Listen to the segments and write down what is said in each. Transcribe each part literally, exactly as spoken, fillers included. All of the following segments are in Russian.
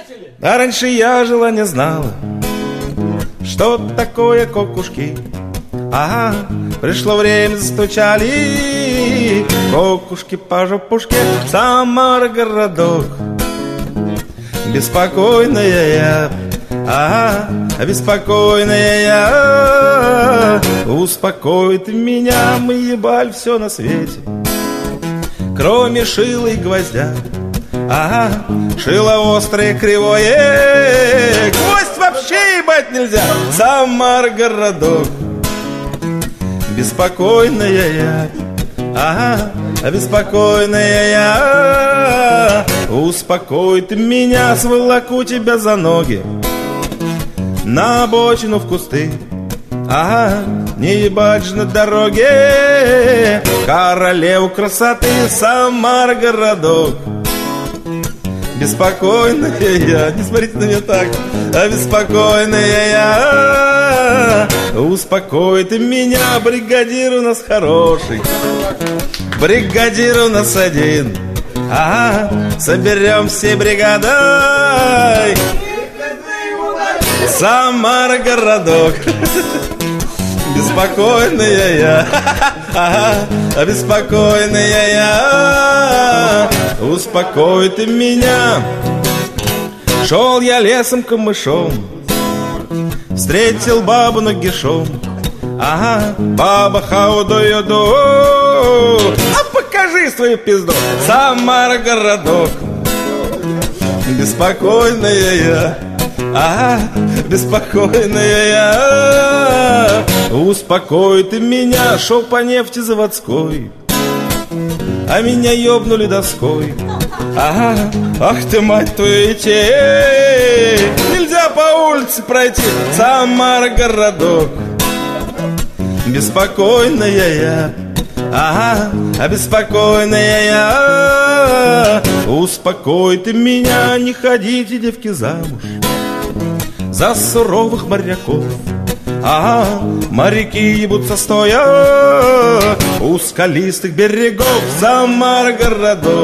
А раньше я жила, не знала, что такое кокушки. Ага, пришло время, застучали кокушки по жопушке. Самара городок, беспокойная я. Ага, беспокойная я. Успокоит меня, мы ебаль все на свете, кроме шила и гвоздя. Ага, шило острое, кривое, гвоздь вообще ебать нельзя. Самара городок, беспокойная я. Ага, беспокойная я. Успокой ты меня, сволоку тебя за ноги на обочину в кусты. Ага, не ебать же на дороге королеву красоты. Самара городок, беспокойная я. Не смотрите на меня так. А беспокойная я. Успокой ты меня, бригадир у нас хороший, бригадир у нас один. Ага, соберем все бригадой. Самара городок, беспокойная я. Ага, беспокойная я. Успокой ты меня. Шел я лесом камышом, встретил бабу нагишом. Ага, баба хау-ду-ю-ду. А покажи свою пизду. Самара городок, беспокойная я. Ага, беспокойная я. Успокой ты меня. Шел по нефти заводской, а меня ёбнули доской. Ага, ах ты, мать твою, идти нельзя по улице пройти. Самара городок, беспокойная я. Ага, беспокойная я. Успокой ты меня. Не ходите, девки, замуж за суровых моряков. Ага, моряки ебутся стоя у скалистых берегов. Самара городок,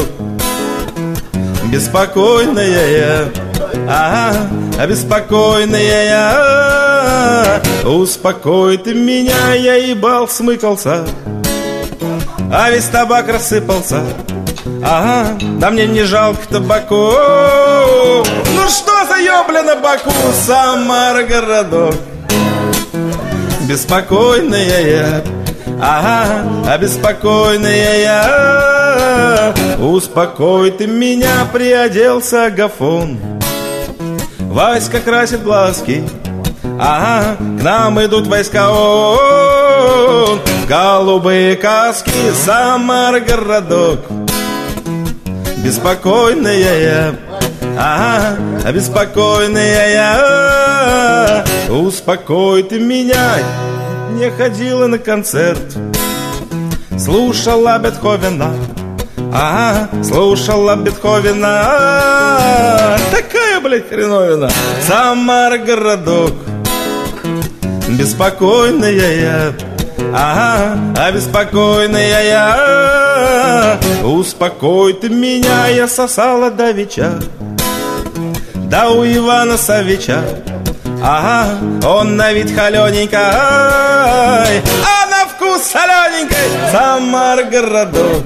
беспокойная я. Ага, беспокойная я. Успокой ты меня. Я ебал, смыкался, а весь табак рассыпался. Ага, да мне не жалко табаку. Ну что за ёбля на боку? Самара городок, беспокойная я. Ага, беспокойная я. Успокой ты меня. Приоделся Агафон, Васька красит глазки. Ага, к нам идут войска. О-о-о, голубые каски. Самара городок, беспокойная я. Ага, беспокойная я. Успокой ты меня. Не ходила на концерт, слушала Бетховена. Ага, слушала Бетховена. Такая, блядь, хреновина. Самара городок, беспокойная я. Ага, беспокойная я. Успокой ты меня. Я сосала давеча, да у Ивана Савича. Ага, он на вид холененький, а на вкус солененький. Самара городок,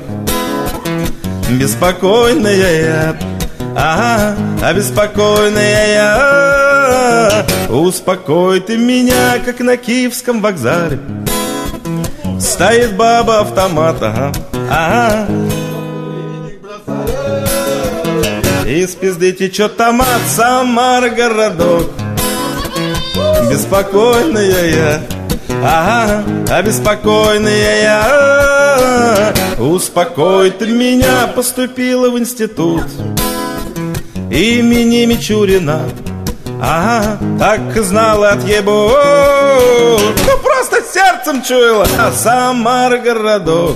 беспокойная я. Ага, беспокойная я. Успокой ты меня. Как на Киевском вокзале стоит баба автомат. Ага, ага. Из пизды течет томат. Самара городок, беспокойная я. Ага, беспокойная я. Успокой ты меня. Поступила в институт имени Мичурина. Ага, так и знала, отъебу. Ну просто сердцем чуяла. Самара городок,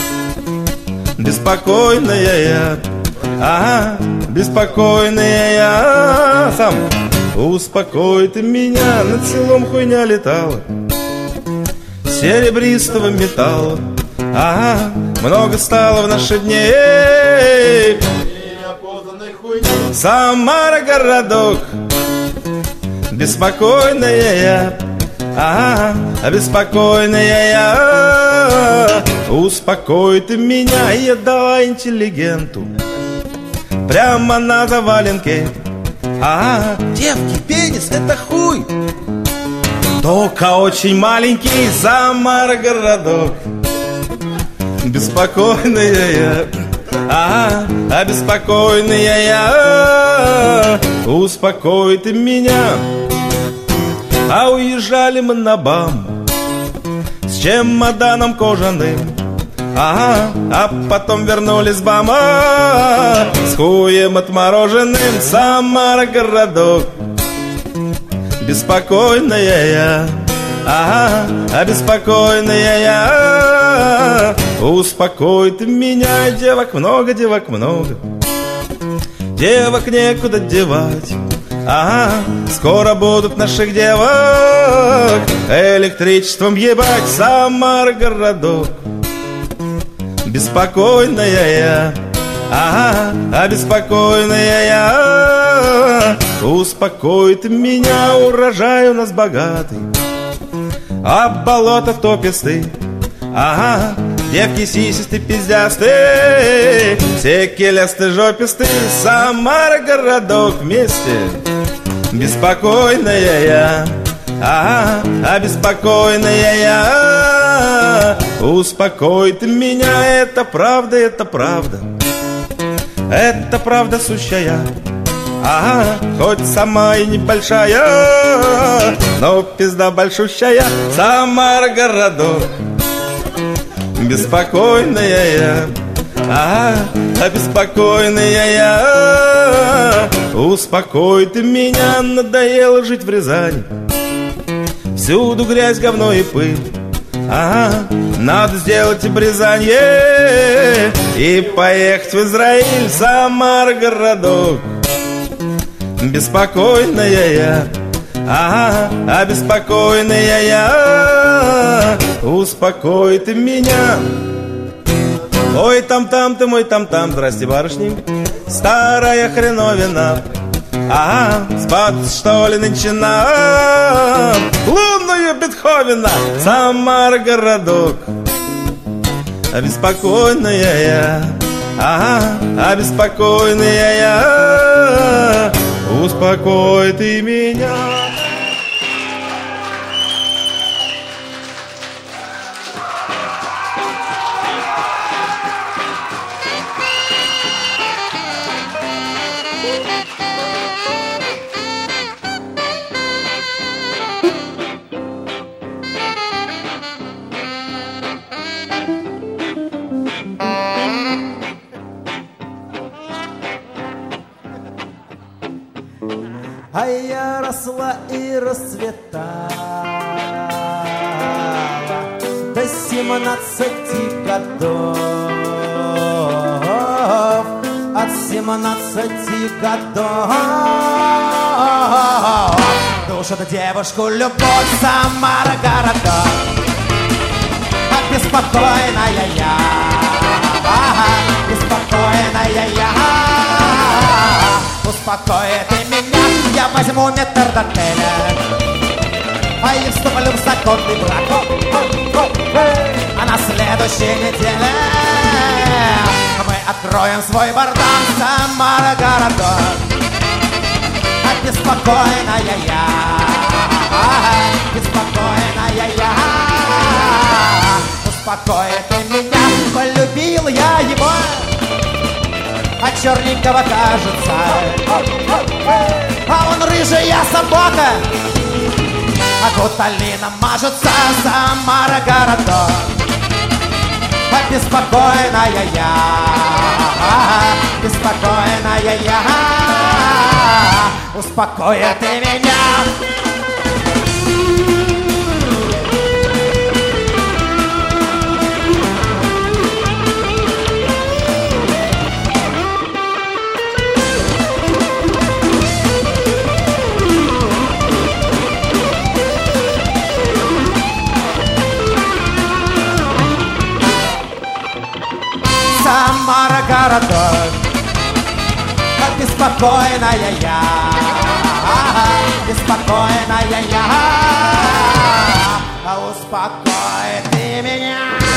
беспокойная я. Ага, беспокойная я. Сам успокой ты меня. Над селом хуйня летала серебристого металла. Ага, много стало в наши дни неопознанной хуйни. Самара городок, беспокойная я, ага, беспокойная я. Успокой ты меня, я дала интеллигенту прямо на заваленке. Ага, девки, пенис, это хуй, только очень маленький. Самара городок, беспокойная я, ага, обеспокоенная я. Успокой ты меня. А уезжали мы на БАМ с чемоданом кожаным, ага, а потом вернулись с БАМа с хуем отмороженным. Самара городок, беспокойная я, ага, обеспокоенная я. Успокой ты меня, девок много, девок много, девок некуда девать, ага, скоро будут наших девок электричеством ебать. Самара городок, беспокойная я, ага, обеспокоенная я. Успокой ты меня, урожай у нас богатый, а болото тописты, ага, девки сисисты, пиздясты, все келясты, жописты. Самара городок вместе, беспокойная я, ага, обеспокоенная я. Успокой ты меня, это правда, это правда, это правда сущая, ага, хоть сама и небольшая, но пизда большущая. Самара городок, беспокойная я, ага, обеспокоенная я. Успокой ты меня, надоело жить в Рязани, всюду грязь, говно и пыль, ага, надо сделать обрезание и поехать в Израиль. Самара городок, беспокойная я, ага, обеспокоенная я. Успокой ты меня. Ой, там-там ты мой там-там, здрасте, барышни, старая хреновина, ага, спать что ли нынче нам лунную Бетховена. Самара городок, обеспокоенная я, ага, обеспокоенная я. Успокой ты меня. А я росла и расцветала до семнадцати годов. От семнадцати годов душу да девушку любовь. Самара городок, беспокойная я, беспокойная я. Успокой ты меня, я возьму метрдотеля, а и вступлю в законный брак. А на следующей неделе мы откроем свой бардак. Самара городок, беспокойная я, беспокойная я. Успокой ты меня, полюбил я его, а черненького кажется, а он рыжая собака, а гуталина мажется. Самара городок, беспокойная я, беспокойная я. Успокой ты меня. Самара городок, беспокойная я, беспокойная я, успокой ты меня.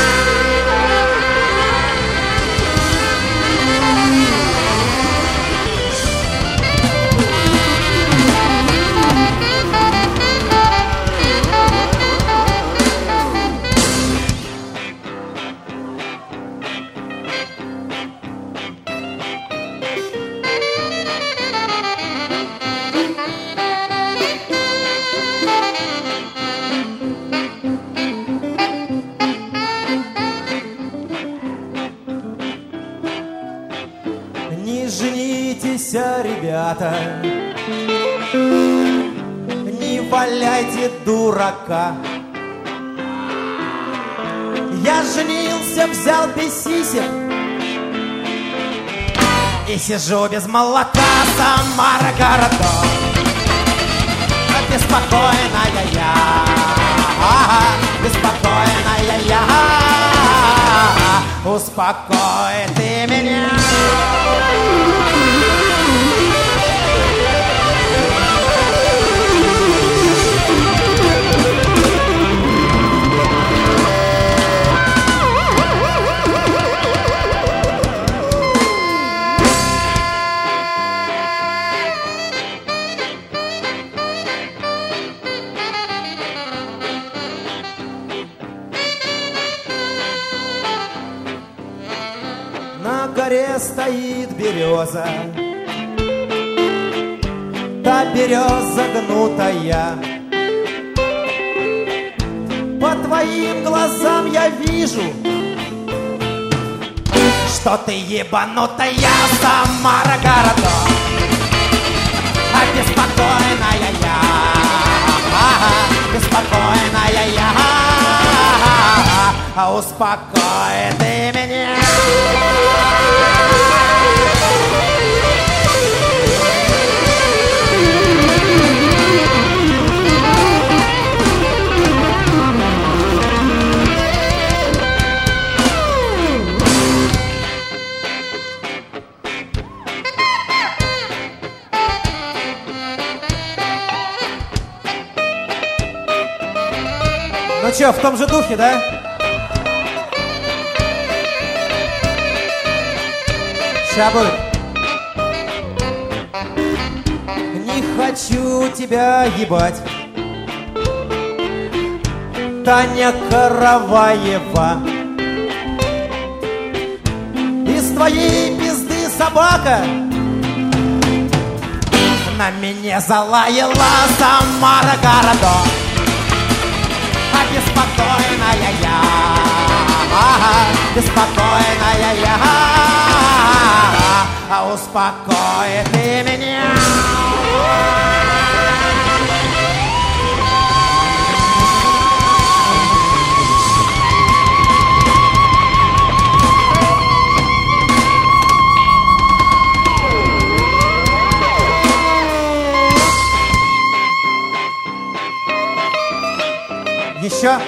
Ребята, не валяйте дурака. Я женился, взял без сисек и сижу без молока. Самара городок, беспокойная я, беспокойная я, успокой ты меня. На горе стоит береза, та береза гнутая. По твоим глазам я вижу, что ты ебанутая. Самара городок, а беспокойная я, беспокойная я, а успокой ты меня. Ну чё, в том же духе, да? Ща будет. Не хочу тебя ебать, Таня Караваева. Из твоей пизды собака на меня залаяла. Самара городок, а беспокойная я, беспокойная я, а успокой ты меня. Еще?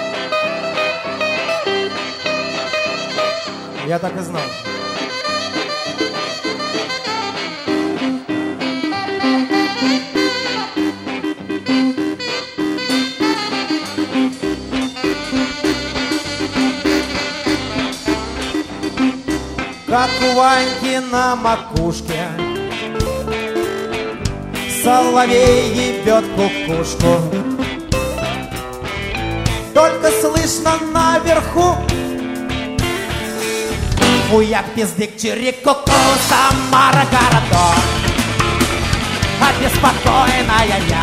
Я так и знал. Как у Ваньки на макушке соловей ебет кукушку. Только слышно наверху хуяк, пиздик, чирик-ку-ку. Самара городок, а беспокойная я,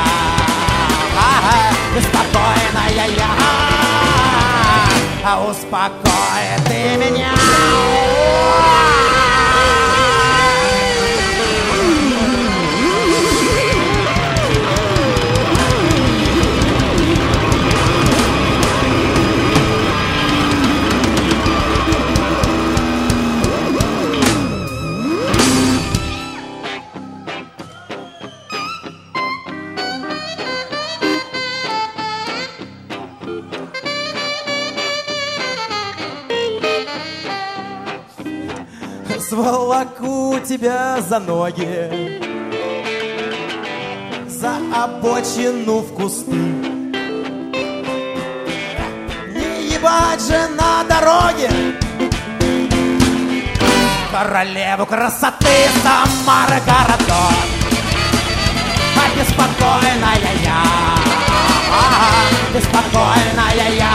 беспокойная я, а успокой ты меня. сволоку тебя за ноги, за обочину в кусты. Не ебать же на дороге королеву красоты Самара городок. А беспокойная я, беспокойная я,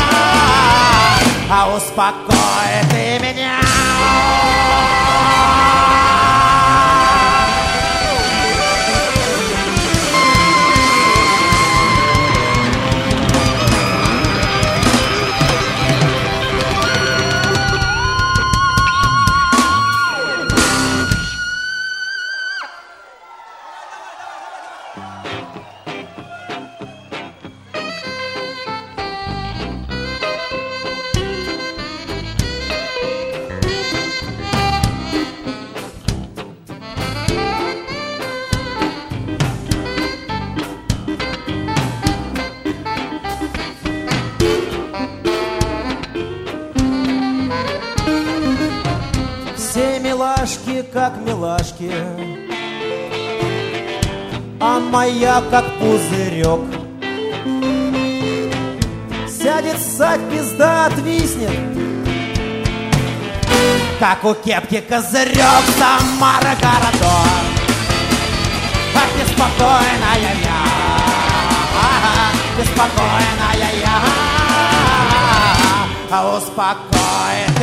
а успокой ты меня. Милашки, как милашки, а моя как пузырек. Сядет ссать, пизда отвиснет, как у кепки козырек. Самара городок, как беспокойная я, беспокойная я, а успокой ты